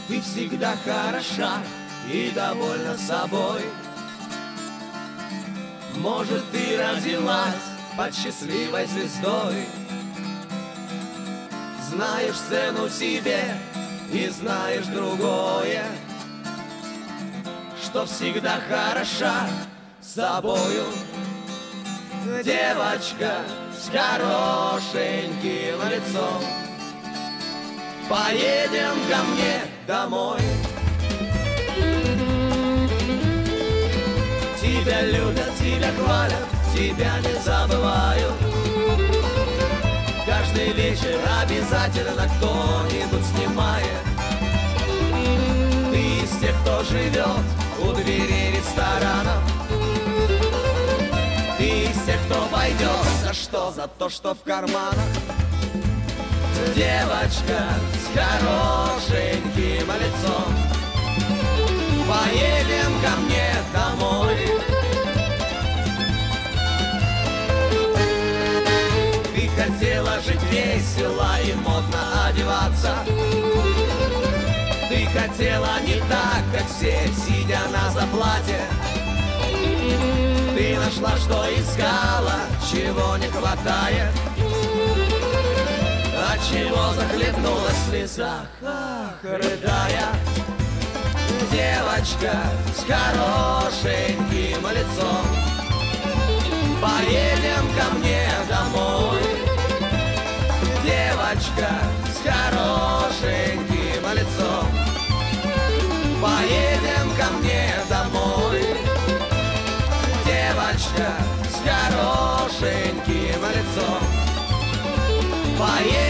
Ты всегда хороша и довольна собой. Может, ты родилась под счастливой звездой. Знаешь цену себе и знаешь другое, что всегда хороша собою. Девочка с хорошеньким лицом, поедем ко мне домой. Тебя любят, тебя хвалят, тебя не забывают. Каждый вечер обязательно кто-нибудь снимает. Ты из тех, кто живет у дверей ресторанов. Ты из тех, кто пойдет за что? За то, что в карманах. Девочка с хорошеньким лицом, поедем ко мне домой. Ты хотела жить весело и модно одеваться. Ты хотела не так, как все, сидя на заплате. Ты нашла, что искала, чего не хватает, от чего захлебнулась в слезах, ах, рыдая. Девочка с хорошеньким лицом, поедем ко мне домой. Девочка с хорошеньким лицом, поедем ко мне домой. Девочка с хорошеньким лицом, поедем